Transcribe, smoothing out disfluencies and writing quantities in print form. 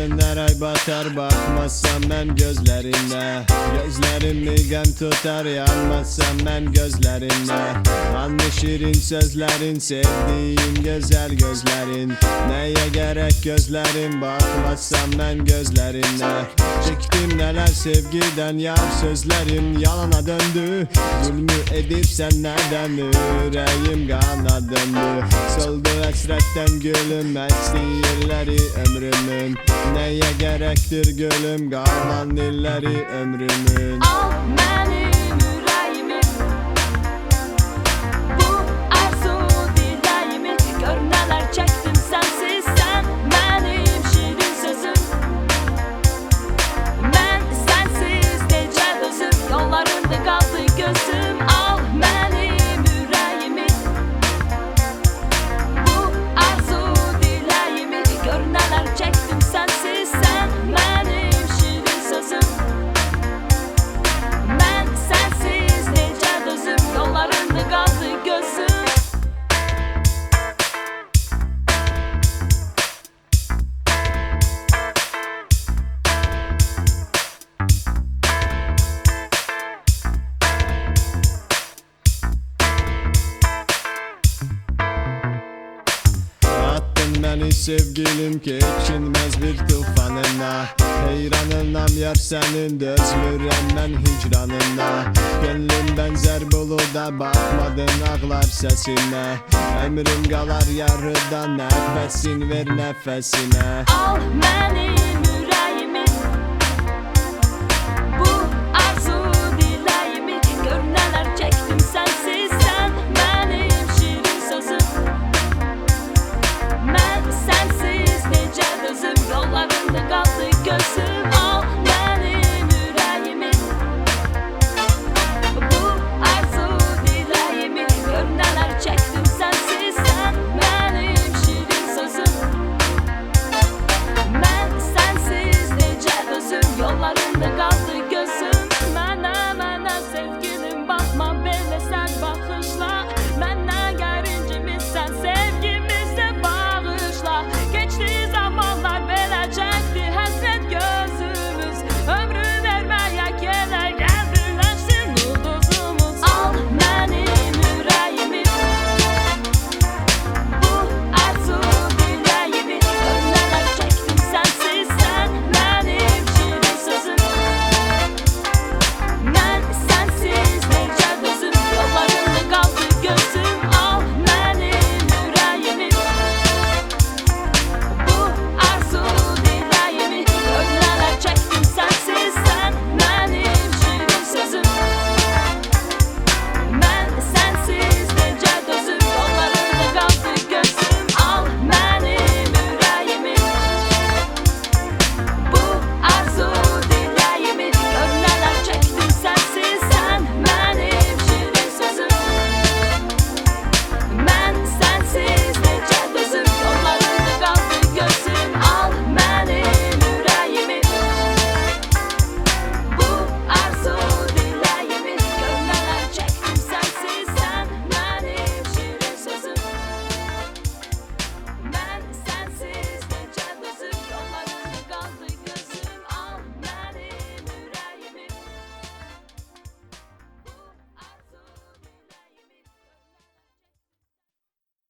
Her ay batar bakmazsam ben gözlerine. Gözlerimi gem tutar yanmazsam ben gözlerine. Anlı şirin sözlerin, sevdiğim güzel gözlerin. Neye gerek gözlerin, bakmazsam ben gözlerine. Çektim neler sevgiden yar, sözlerin yalana döndü. Zulmü edip sen neden yüreğim kana döndü. Soldu hasretten gülüm, esniyirleri ömrümün. Neye gerektir gülüm, kalan illeri ömrümün. Al benim yüreğimi, bu arzu dileğimi. Gör neler çektim sensiz, sen benim şirin sözüm. Ben sensiz nece dözüm, yollarında kaldı gözüm. Al benim yüreğimi, bu arzu dileğimi. Gör neler çektim sensiz, sen benim şirin sözüm. Ben sensiz nece dözüm, yollarında kaldı gözüm. Attın beni sevgilim geçilmez bir tufanına. Heyranınam yar senin, dözmürem ben hicranına. Gönlüm benzer buluda, bakmadın ağlar sesine. Ömrüm kalar yarıda, nefesin ver nefesine. Al benim